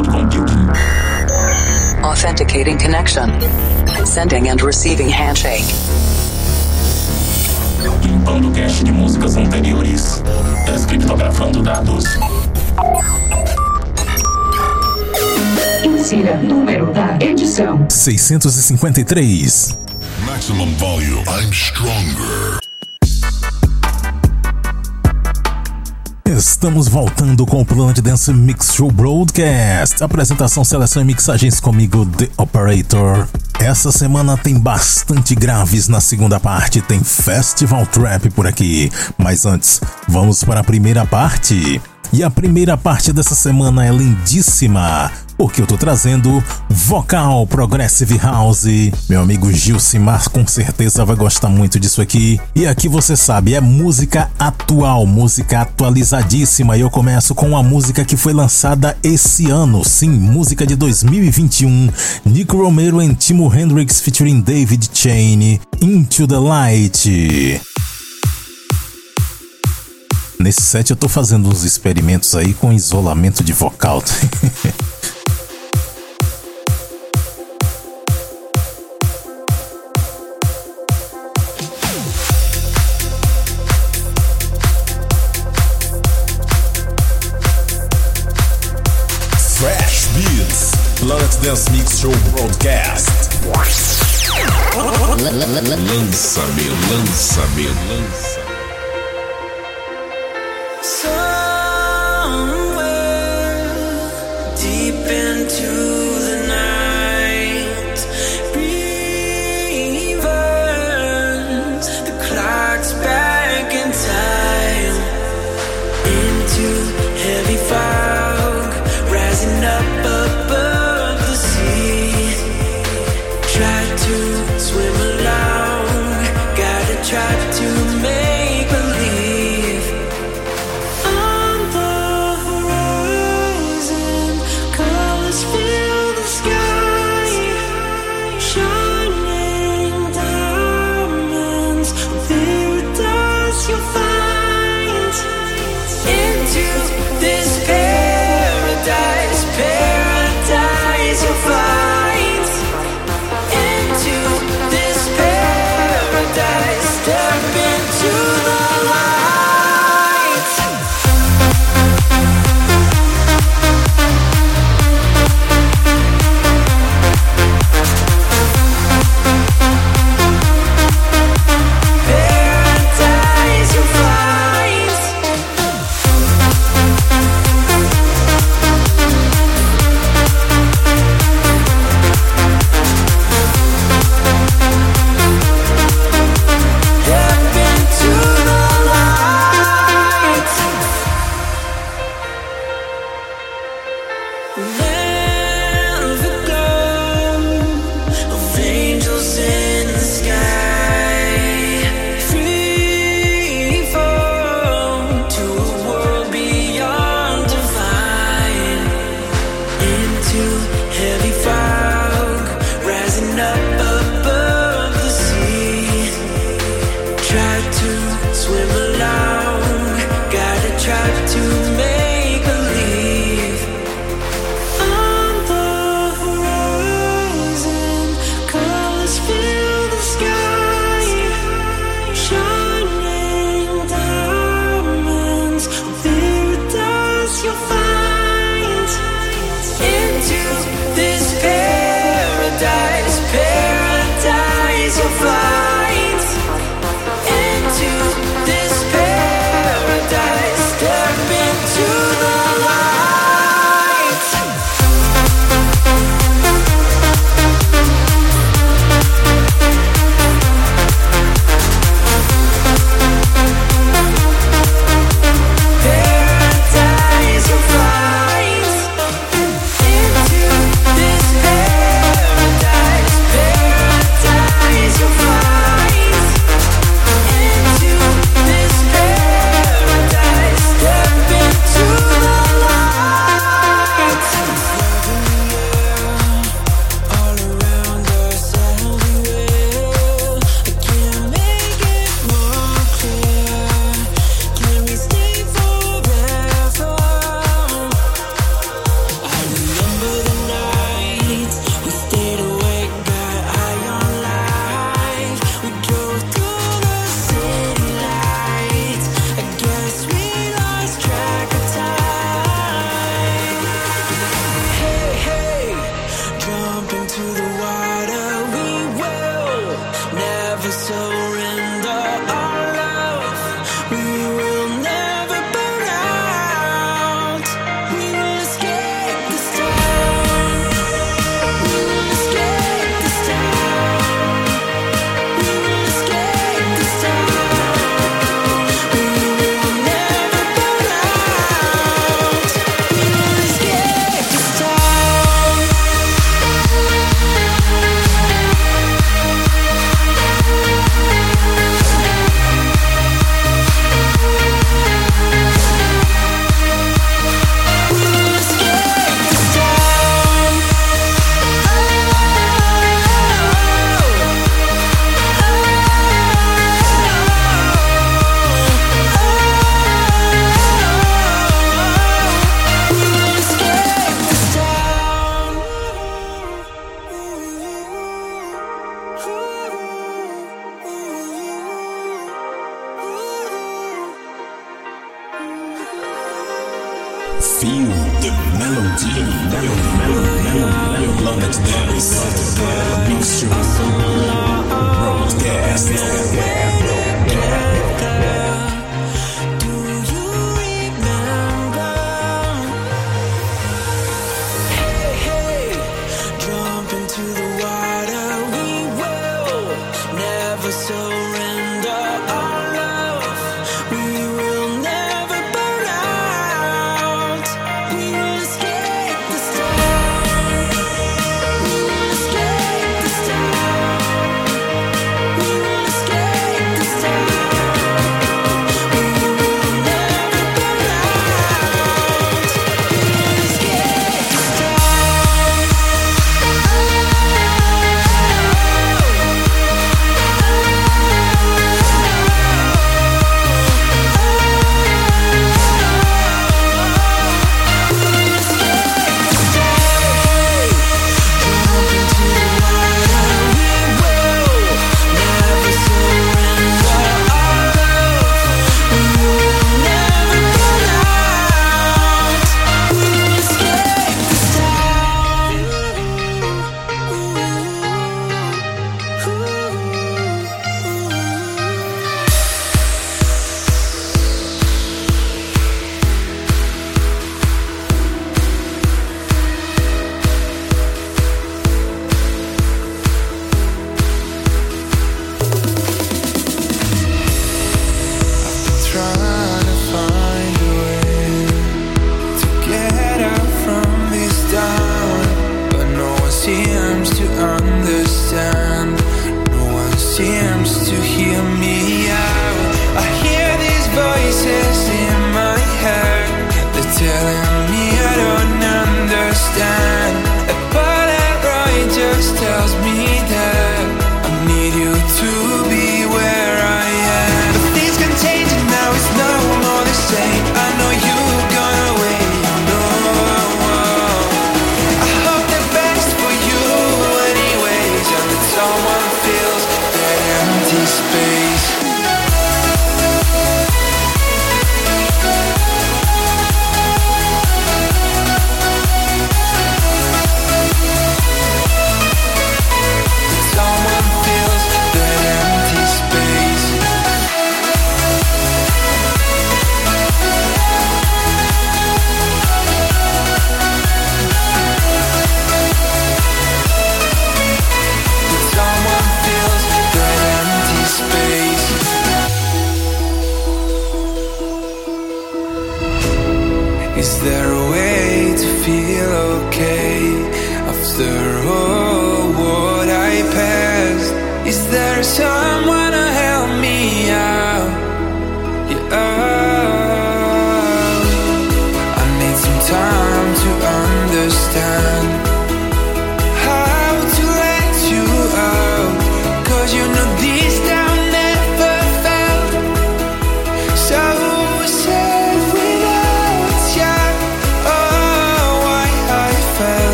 Cloud Computing. Authenticating connection. Sending and receiving handshake. Limpando cache de músicas anteriores. Descriptografando dados. Insira número da edição 653. Maximum volume. I'm stronger. Estamos voltando com o Planet Dance Mix Show Broadcast. Apresentação, seleção e mixagens comigo, The Operator. Essa semana tem bastante graves na segunda parte, tem Festival Trap por aqui. Mas antes, vamos para a primeira parte. E a primeira parte dessa semana é lindíssima, porque eu tô trazendo vocal Progressive House. Meu amigo Gilcimar com certeza vai gostar muito disso aqui. E aqui você sabe, é música atual, música atualizadíssima. E eu começo com uma música que foi lançada esse ano, sim, música de 2021. Nick Romero e Timo Hendrix featuring David Chain, Into the Light. Nesse set eu tô fazendo uns experimentos aí com isolamento de vocal. Fresh Beats. Planet Dance Mix Show Broadcast. Lança-me, lança-me, lança. Into this paradise. Feel the melody. Planet Dance Mix Show Broadcast.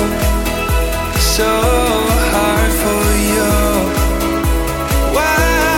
So hard for you. Why?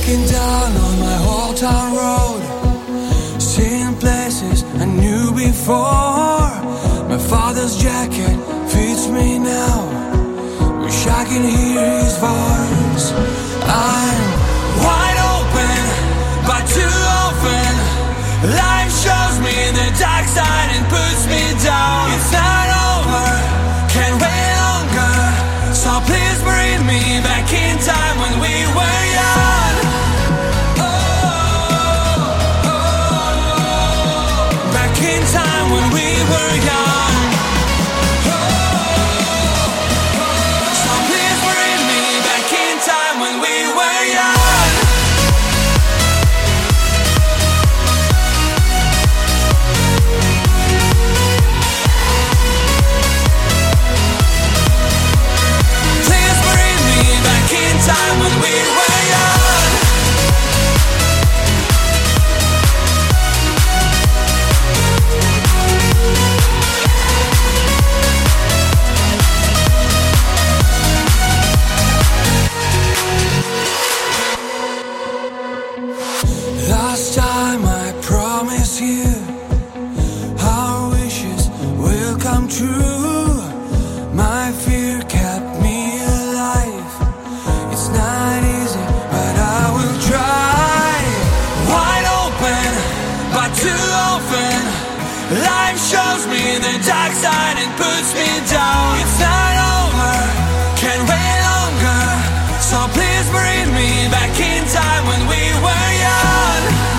Looking down on my old town road, seeing places I knew before. My father's jacket fits me now. Wish I can hear his voice. I'm wide open, but too often life shows me the dark side and puts me down. It's not over, can't wait longer. So please bring me back in time when we were young. Oh, back in time when we were young. So please bring me back in time when we were young. Time when we were young. Last time I promised you our wishes will come true. My fear kept me alive. It's not easy, but I will try. Wide open, but too often life shows me the dark side and puts me down. It's not over, can't wait longer. So please bring me back in time when we were young.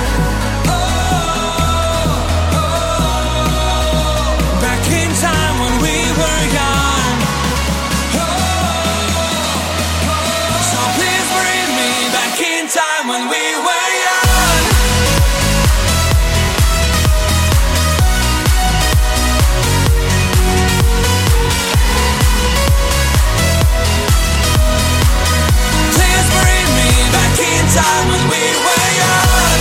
Back in time when we were young. Time when we were young. Please bring me back in time when we were young.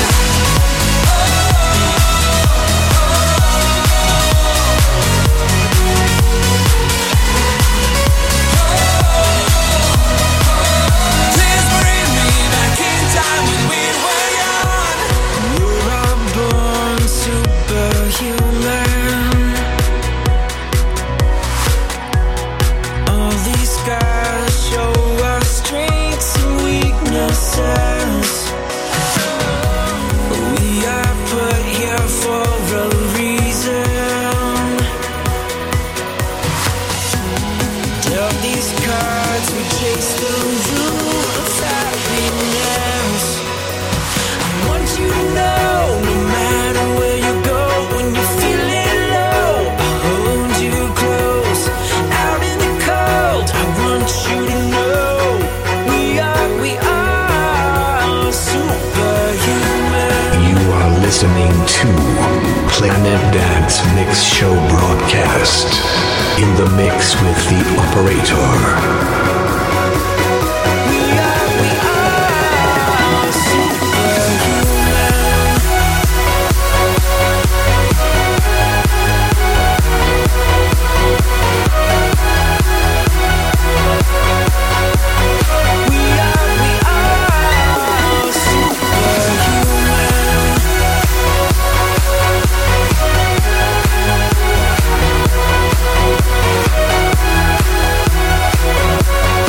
Please bring me back in time when we were young. We're all born superhuman. All these scars show our strengths and weaknesses. We are put here for a reason. Dealt these cards, we chase the rule of happiness. I want you to know, no matter where you go, when you're feeling low, I'll hold you close. Out in the cold, I want you to know, we are superhuman. You are listening to Planet Dance Mix Show broadcast. In the mix with the operator. We are superhuman. We are superhuman.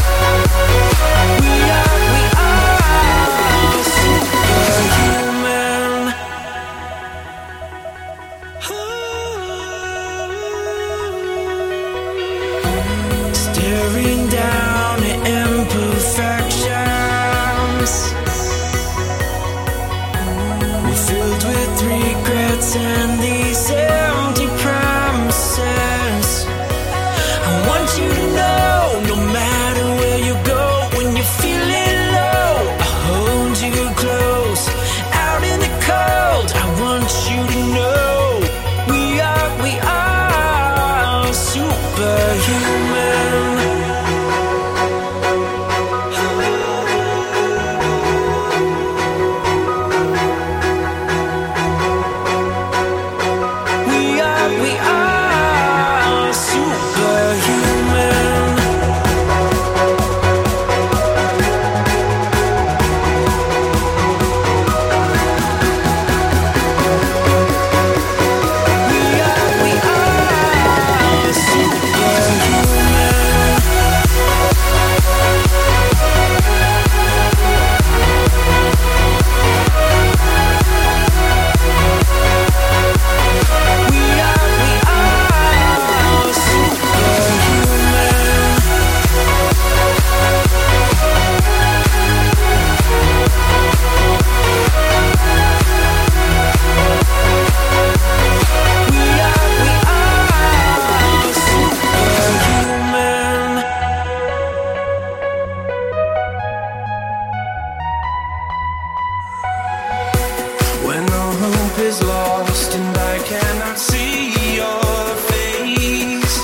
hope is lost and I cannot see your face.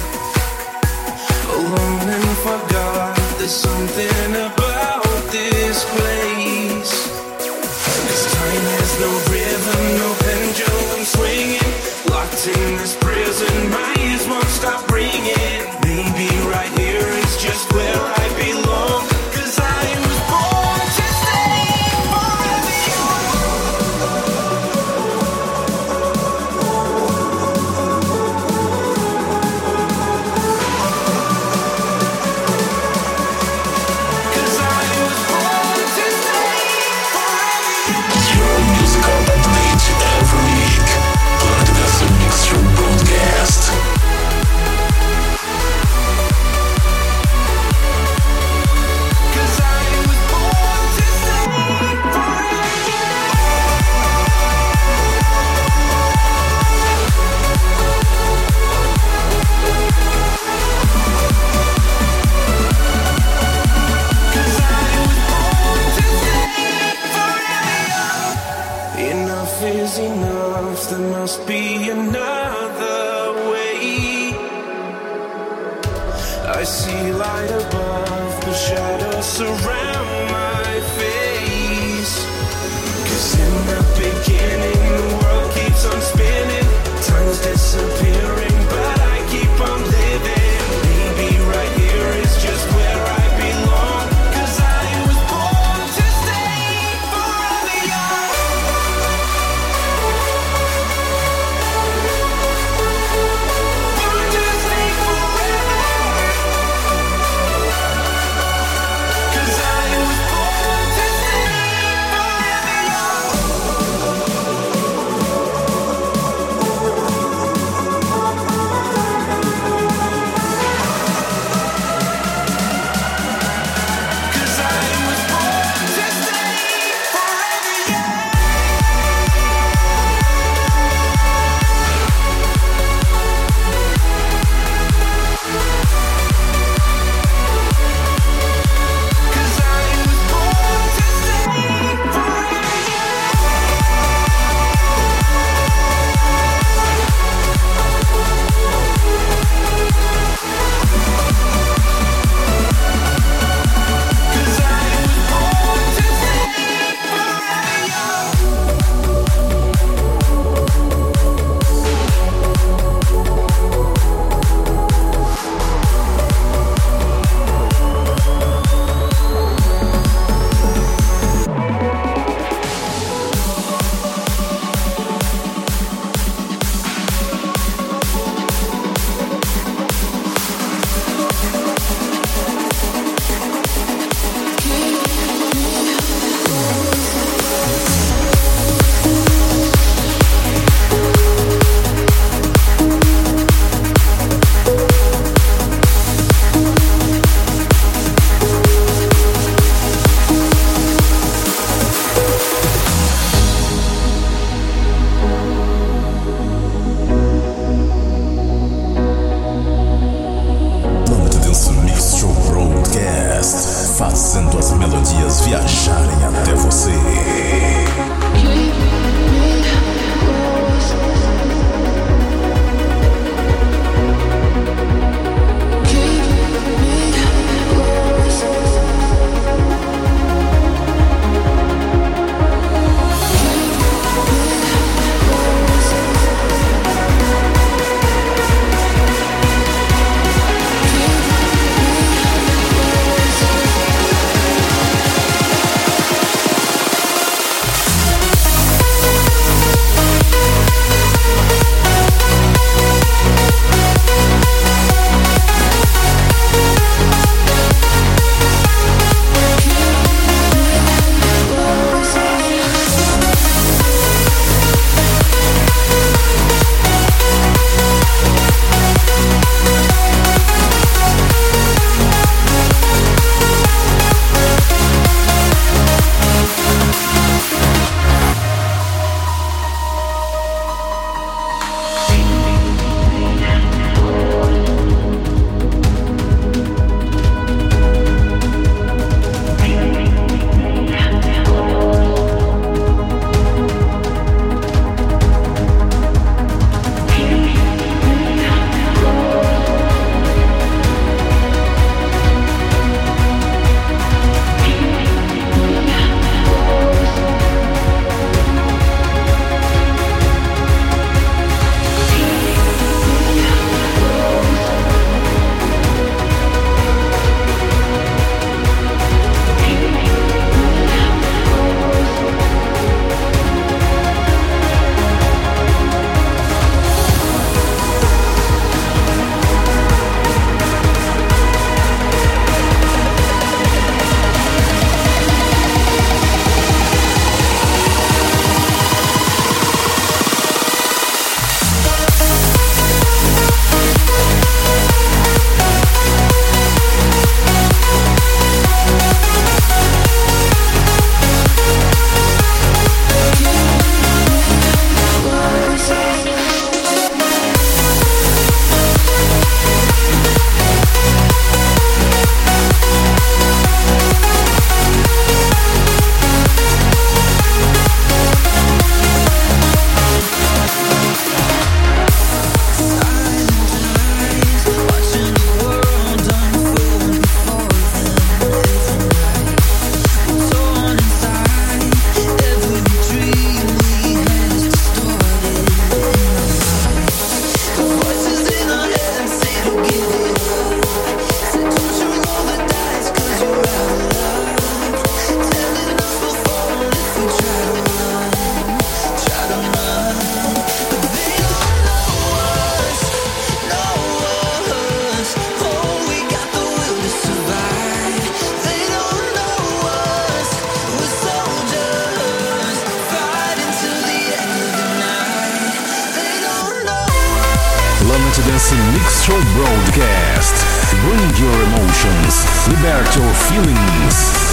Alone and forgot, there's something about this place. 'Cause time has no rhythm, no pendulum swinging. Locked in this prison, my ears won't stop ringing. Maybe right here is just where I belong. 'Cause I was born to stay forever young. 'Cause I was born to stay forever young. Your musical update every week. Planet Dance Mix Show Broadcast. 'Cause I was born to stay forever Enough is enough, there must be another way. I see light above, but shadows surround my face. 'Cause in the beginning, the world keeps on spinning. Time's disappearing, but I keep on living. Maybe right here is just where I belong. 'Cause I was born to stay forever young. Born to stay forever. 'Cause I was born Planet Dance Mix Show Broadcast. Bring your emotions, liberate your feelings.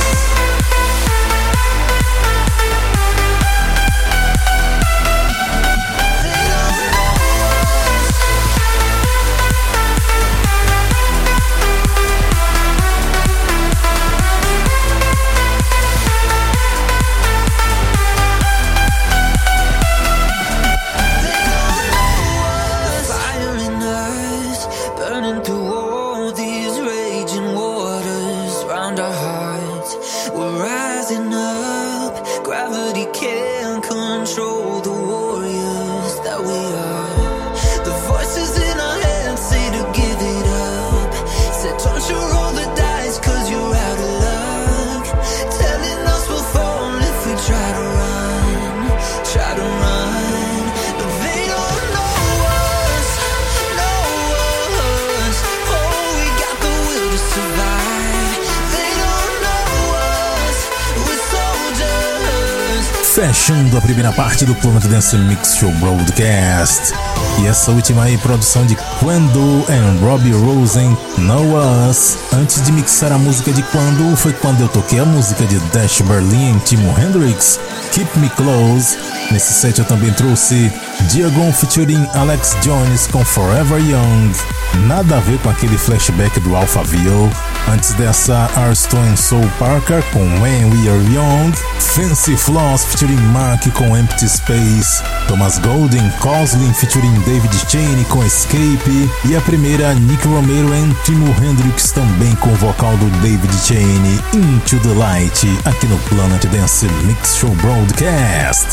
Fechando a primeira parte do Planet Dance Mix Show Broadcast. E essa última aí, produção de Quando and Robbie Rosen, Know Us. Antes de mixar a música de Quando, foi quando eu toquei a música de Dash Berlin e Timo Hendrix, Keep Me Close. Nesse set eu também trouxe Diagon featuring Alex Jones com Forever Young. Nada a ver com aquele flashback do Alphaville. Antes dessa, Arstone Soul Parker com When We Are Young, Fancy Floss featuring Mark com Empty Space, Thomas Golden Coslin featuring David Cheney com Escape, e a primeira, Nick Romero e Timo Hendrix também com o vocal do David Cheney, Into the Light, aqui no Planet Dance Mix Show Broadcast.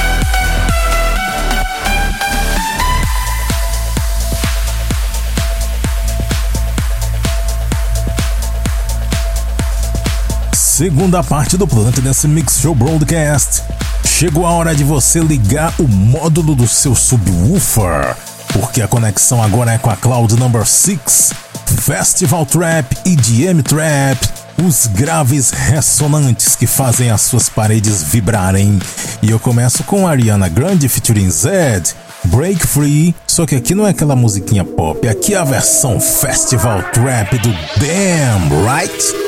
Segunda parte do Planet Dance Mix Show Broadcast. Chegou a hora de você ligar o módulo do seu subwoofer, porque a conexão agora é com a Cloud Number 6, Festival Trap e EDM Trap, os graves ressonantes que fazem as suas paredes vibrarem. E eu começo com Ariana Grande featuring Zed, Break Free, só que aqui não é aquela musiquinha pop, aqui é a versão Festival Trap do Damn Right.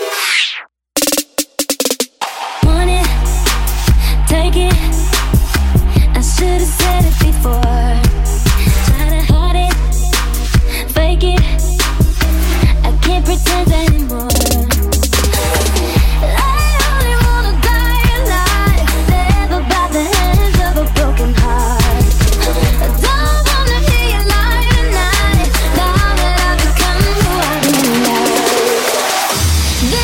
Take it, I should've said it before. Try to hide it, fake it, I can't pretend anymore. I only wanna die alive, never by the hands of a broken heart. I don't wanna hear you lie tonight, now that I've become who I am.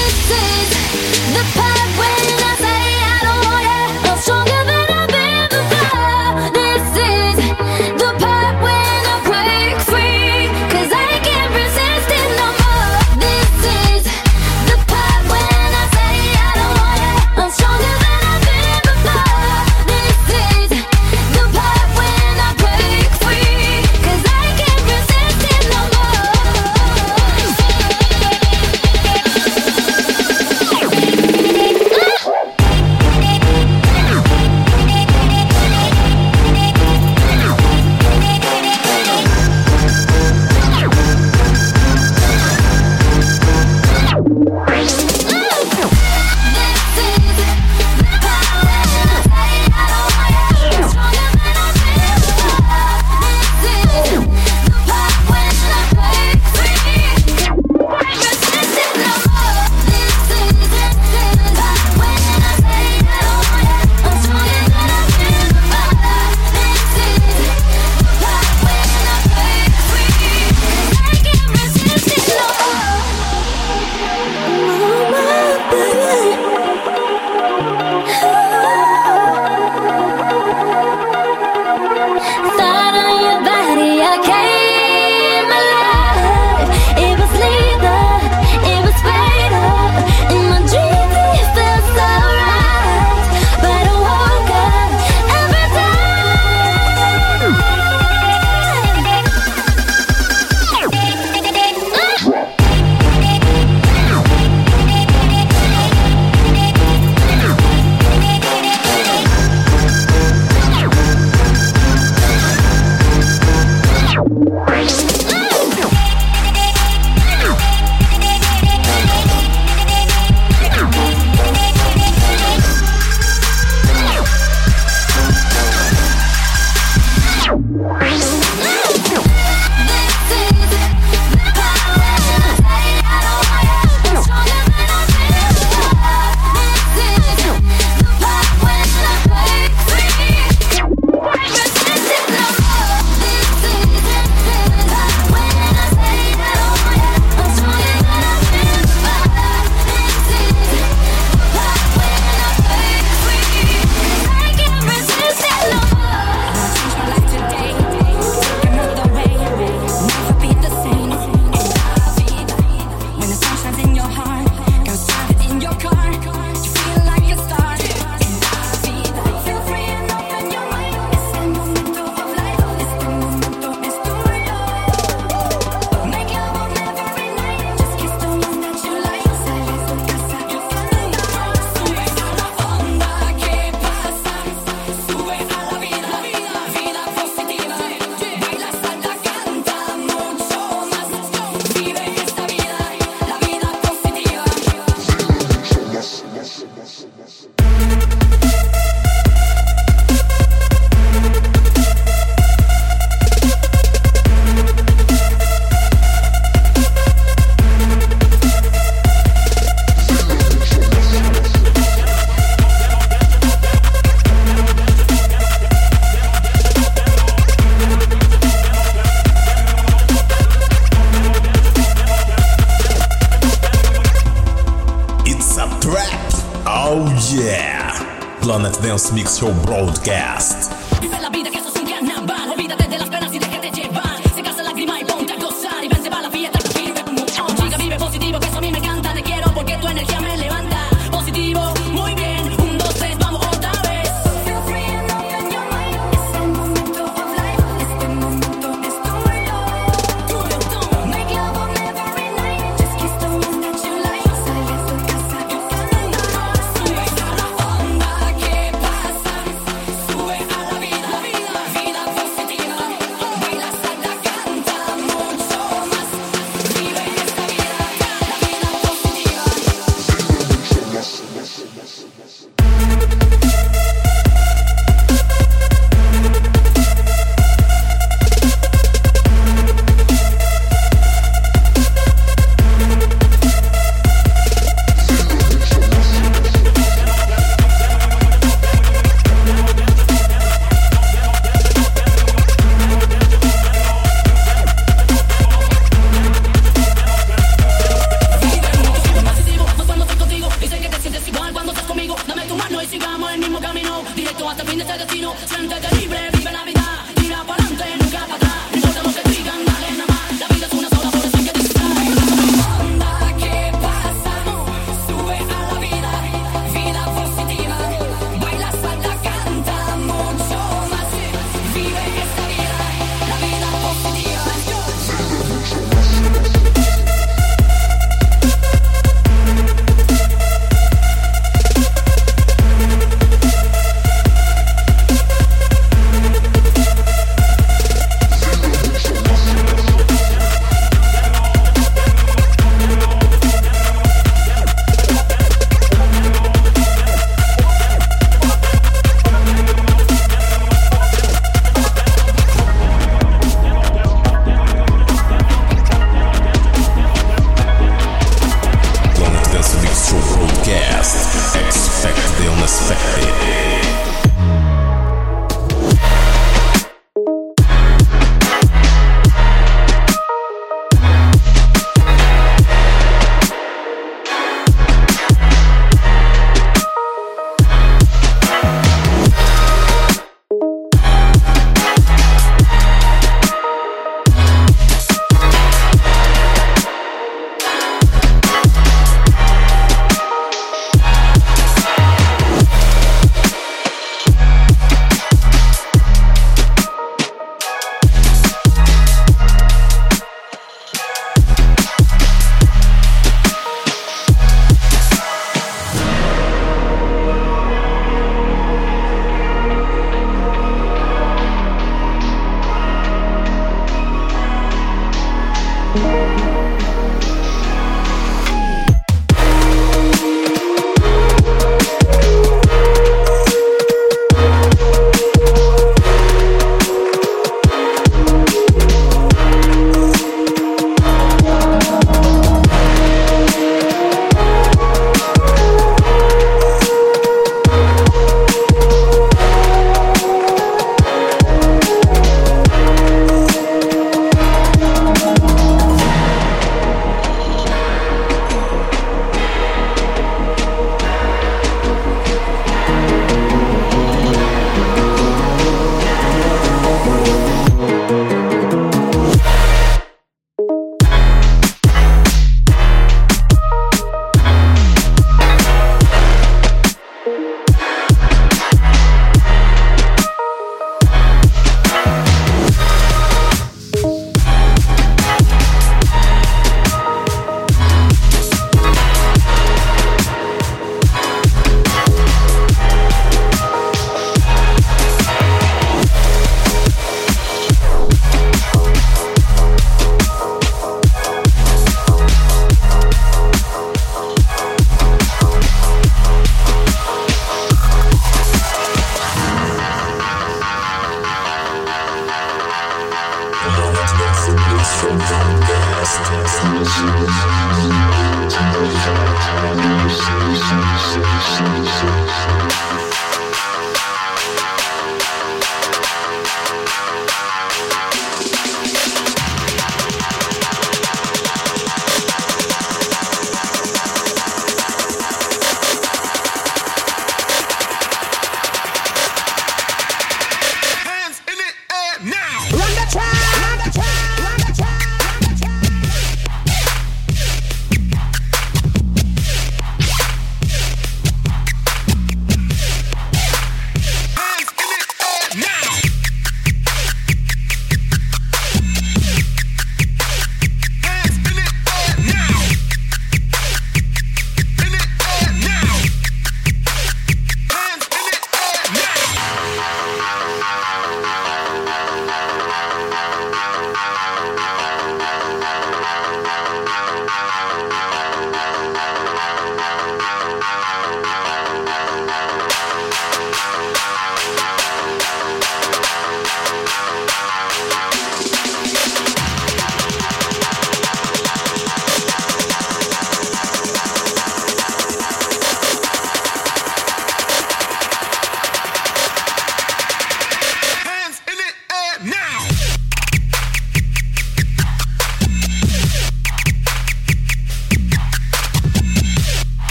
Planet Dance Mix Show Broadcast. Vive la vida que eso es un carnaval. Olvídate de las penas y déjate llevar. Seca esa lágrima y ponte a gozar. Y vence para la fiesta que vive mucho más. Chica, vive positivo, que eso a mí me encanta. Te quiero porque tu energía me levanta. Positivo, muy bien. 1, 2, 3, vamos otra vez. Feel free and open your mind. Es el momento of life. Este momento es tuyo. Make love on every night. Just kiss the one that you like. Sale de tu casa y camina. Sube a la onda, ¿qué pasa? Sube a la vida, vida positiva. Baila, salta, canta mucho más. Vive esta vida, la vida positiva. Más cuando estoy contigo y sé que te sientes igual cuando estás conmigo. Dame tu mano y sigamos el mismo camino, directo hasta el fin de este destino. Siéntete libre, vive la vida, tira para adelante, nunca para atrás. No importa lo que digan, dale nada más. La vida es una sola, por eso hay que disfrutar. Onda, ¿qué pasa? Sube a la vida, vida positiva. Baila, salta, canta mucho más. Vive esta vida, la vida positiva.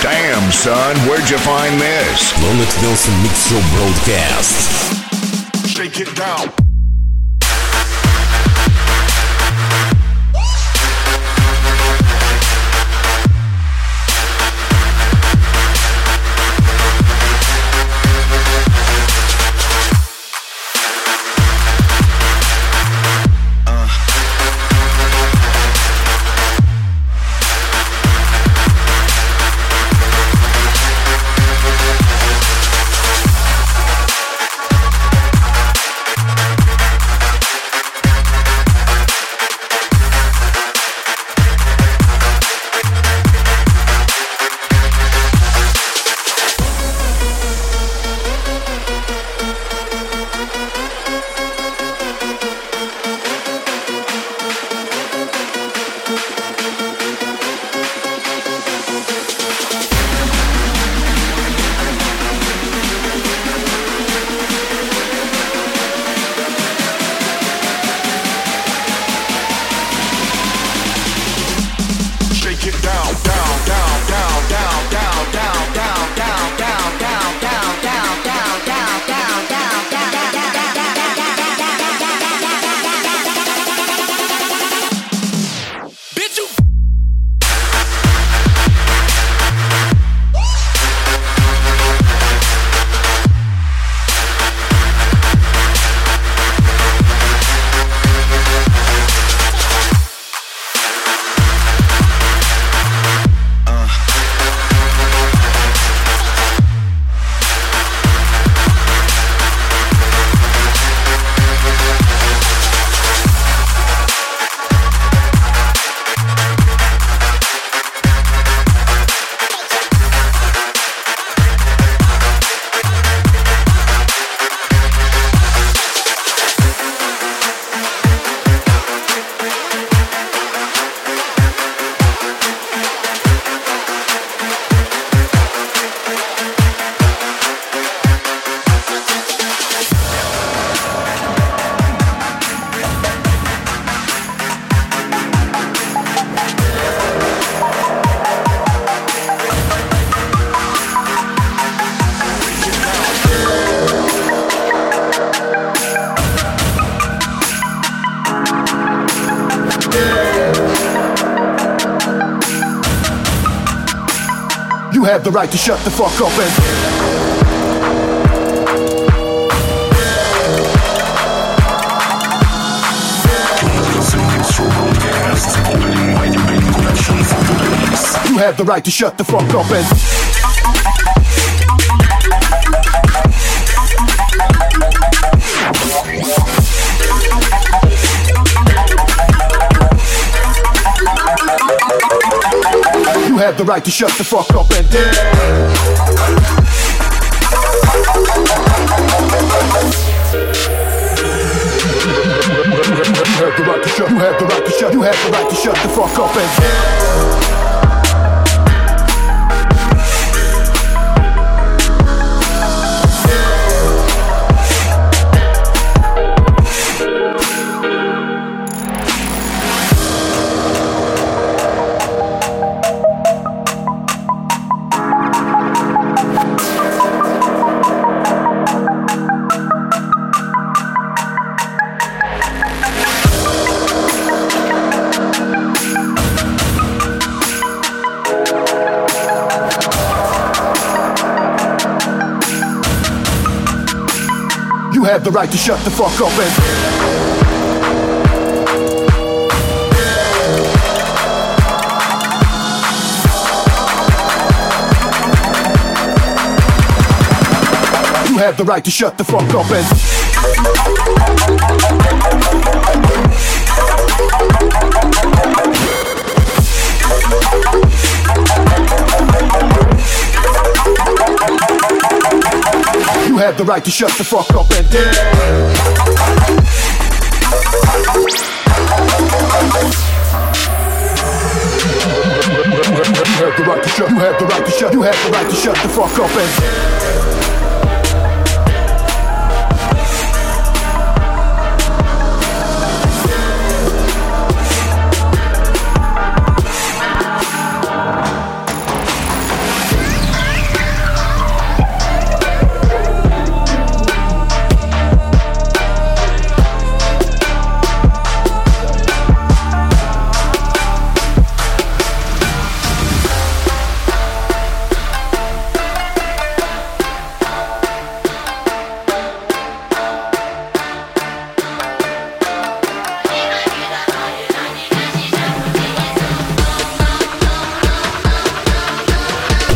Damn, son, where'd you find this? Planet Dance Mix Show Broadcast. Shake it down. You have the right to shut the fuck up You have the right to shut the fuck up You have the right to shut the fuck up and You have the right to shut the fuck up and You have the right to shut the fuck up and You have the right to shut the fuck up and You have the right to shut the fuck up and You have the right to shut the fuck up and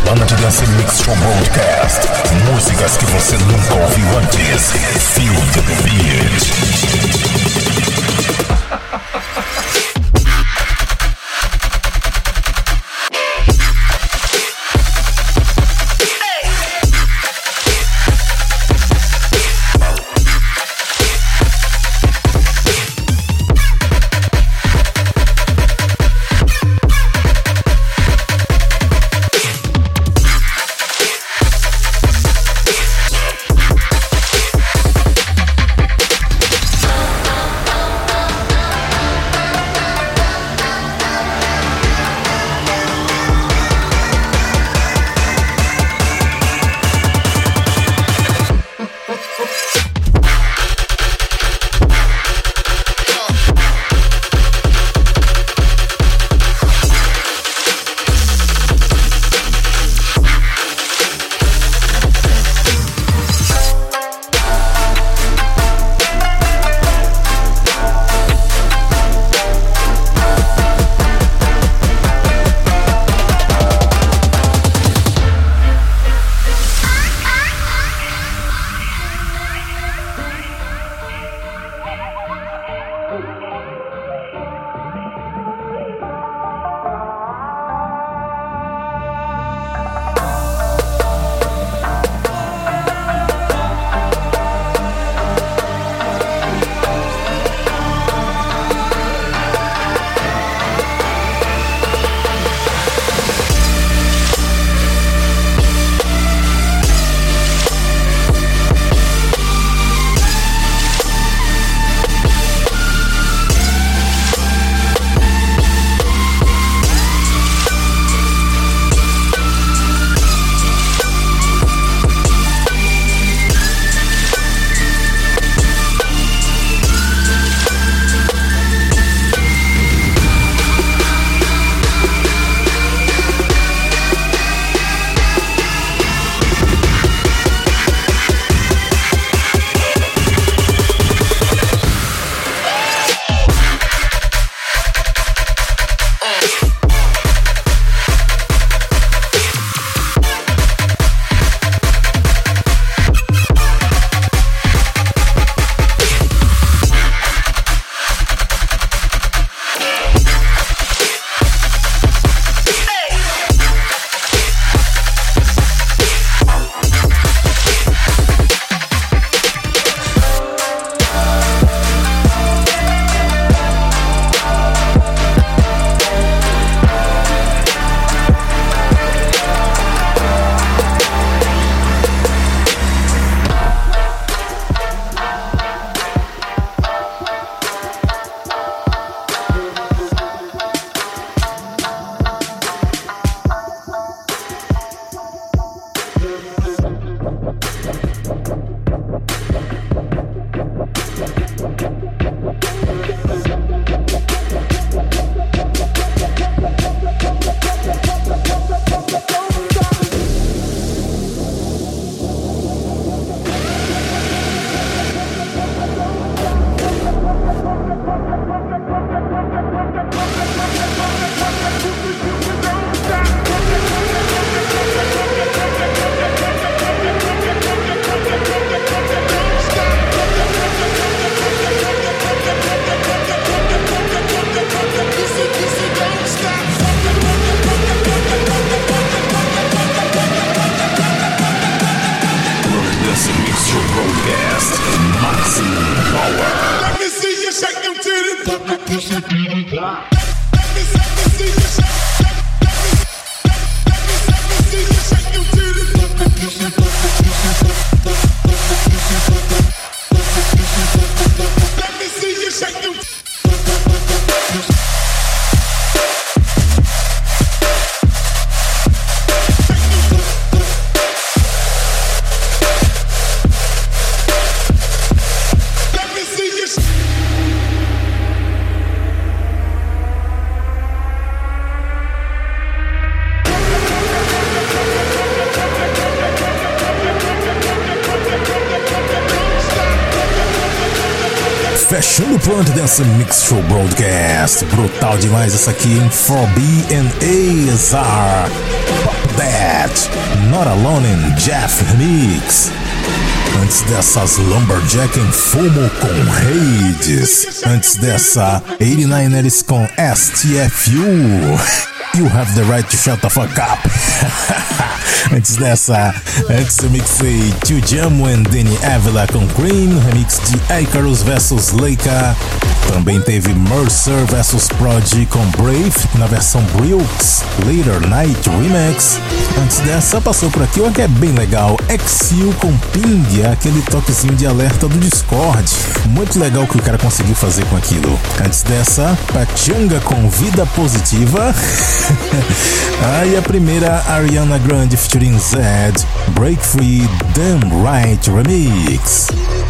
Planet Dance Mix Show Broadcast. Músicas que você nunca ouviu antes. Feel the beat. Fechando o Planet Dance Mix Show Broadcast. Brutal demais essa aqui em 4B and ASR. Dead, Not Alone in Jeff Remix. Antes dessas, Lumberjack em Fumo com Hades. Antes dessa, 89ers com STFU. You Have the Right to Shut the Fuck Up. Antes eu mixei Too Jamo and Danny Avila com Cream, remix de Icarus vs Leica. Também teve Mercer vs Prodigy com Brave, na versão Brooks, Later Night Remix. Antes dessa, passou por aqui uma que é bem legal, Exil com Ping, aquele toquezinho de alerta do Discord. Muito legal o que o cara conseguiu fazer com aquilo. Antes dessa, Pachanga com Vida Positiva. E a primeira, Ariana Grande featuring Zed, Break Free, Damn Right Remix.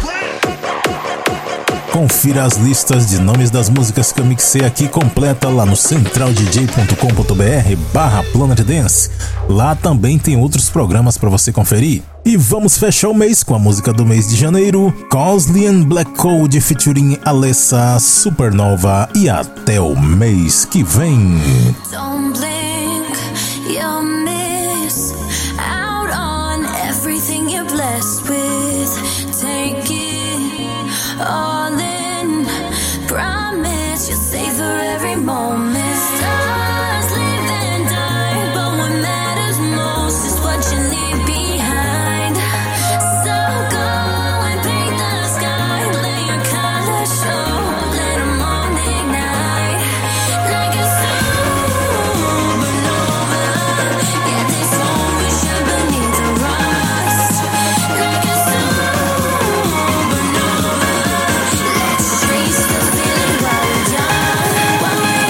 Confira as listas de nomes das músicas que eu mixei aqui completa lá no centraldj.com.br/Planet Dance. Lá também tem outros programas para você conferir. E vamos fechar o mês com a música do mês de janeiro, Cosly and Black Code featuring Alessa, Supernova, e até o mês que vem. Don't blink, you'll miss out on everything you're blessed with. Take it all in, promise you'll savor every moment. Stars live and die, but what matters most is what you leave behind. So go and paint the sky, let your colors show, let them all ignite. Like a supernova, yeah, this hole we shine beneath the rust. Like a supernova, let's trace the feeling while we're young, while we're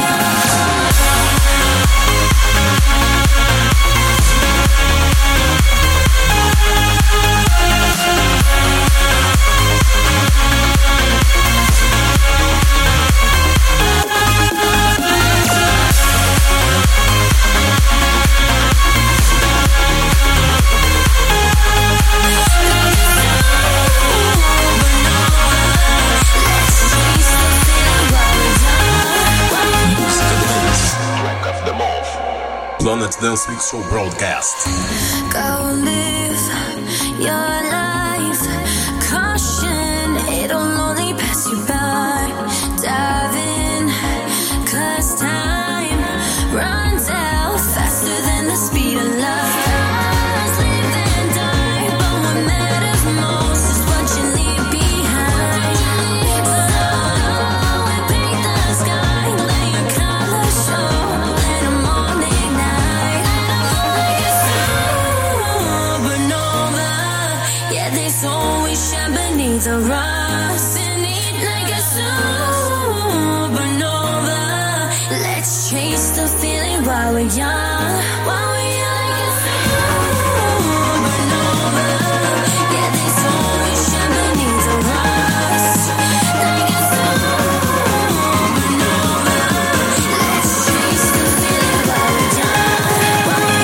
Planet Dance Mix Show Broadcast. Go live your life. Caution, it'll only pass you by. Dive in, 'cause time runs out faster than the speed of light. Stars live and die, but what matters most is what you leave behind. So go and paint the sky, let your colors show, let them all ignite. Like a supernova, yeah, this always shine beneath the rust. Like a supernova, let's chase the feeling while we're young, while we're young. Like a supernova, yeah, this always shine beneath the rust. Like a supernova, let's chase the feeling while we're young, while we're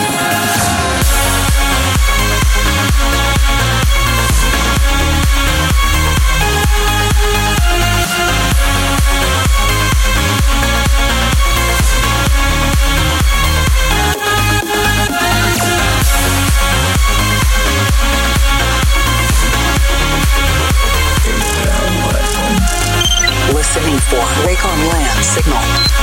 Listening for Wacom Land Signal.